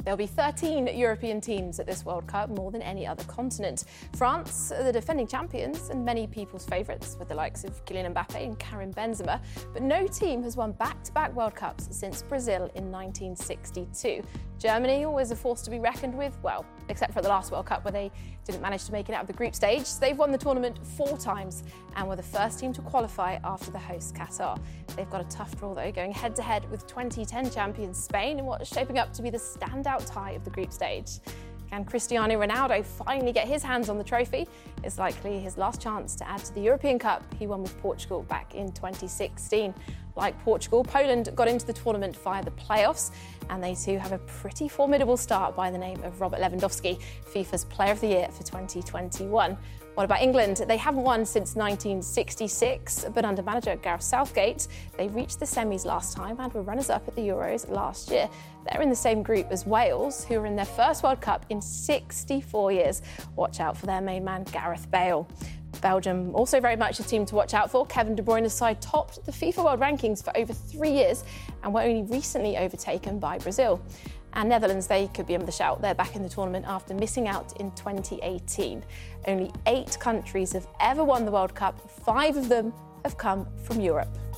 There'll be 13 European teams at this World Cup, more than any other continent. France are the defending champions and many people's favourites, with the likes of Kylian Mbappe and Karim Benzema. But no team has won back-to-back World Cups since Brazil in 1962. Germany, always a force to be reckoned with, well, except for the last World Cup where they didn't manage to make it out of the group stage. They've won the tournament 4 times and were the first team to qualify after the host Qatar. They've got a tough draw though, going head-to-head with 2010 champions Spain in what's shaping up to be the standout tie of the group stage. Can Cristiano Ronaldo finally get his hands on the trophy? It's likely his last chance to add to the European Cup he won with Portugal back in 2016. Like Portugal, Poland got into the tournament via the playoffs, and they too have a pretty formidable start by the name of Robert Lewandowski, FIFA's Player of the Year for 2021. What about England? They haven't won since 1966, but under manager Gareth Southgate, they reached the semis last time and were runners-up at the Euros last year. They're in the same group as Wales, who are in their first World Cup in 64 years. Watch out for their main man, Gareth Bale. Belgium, also very much a team to watch out for. Kevin De Bruyne's side topped the FIFA World Rankings for over 3 years and were only recently overtaken by Brazil. And Netherlands, they could be in the shout. They're back in the tournament after missing out in 2018. Only 8 countries have ever won the World Cup. 5 of them have come from Europe.